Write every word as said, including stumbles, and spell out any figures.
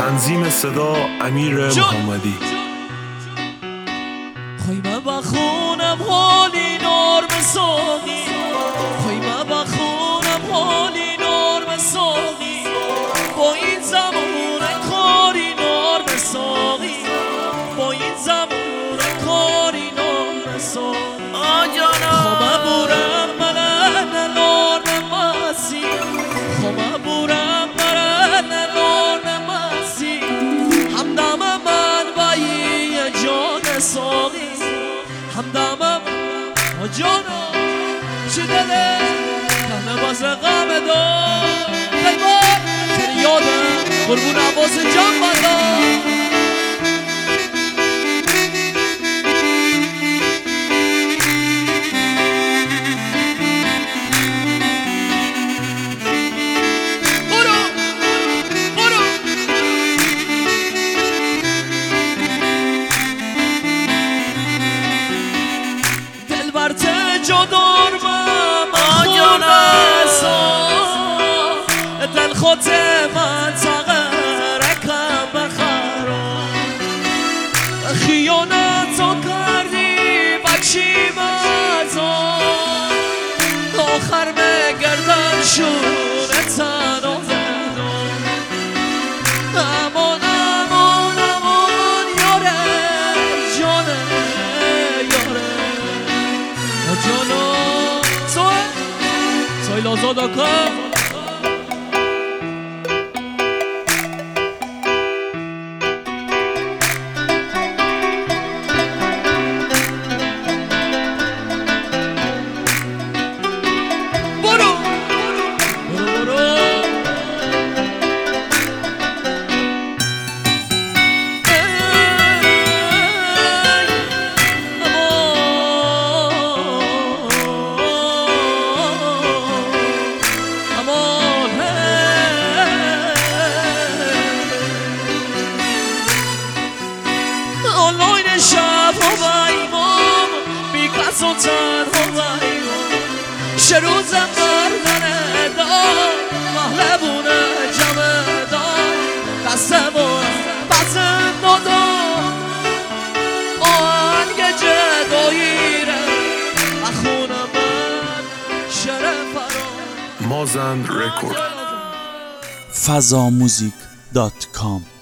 تنظیم صدا امیر محمدی. خیمه بخونم حالی نرم ساقی، خیمه بخونم حالی نرم ساقی، با این زمان کاری نرم ساقی، با این زمان کاری نرم ساقی. آجانا خمه بورم من نرم مسی، خمه بورم من نرم مسی، همدم من بایی جان ساقی، همدمم جانا چه دله کنه باز غم دار قیبار که یادم قربون عباس جان بندار. جدار من خونه دل خود من تغرکم بخرام، خیانت تو کردی بکشیم از آن، آخر مگردن شونه تن و بدان. امان امان امان یاره جانه یاره جانا سوی سوی لازادا کن آنلاین شب و ایمام بی کس و تنها و ایمام، شروزم مردن دار محلبونه جمع دار، دستم و بزن دادم آهنگ جداییره اخونم من شرف فرام. مازند رکورد فضاموزیک دات کام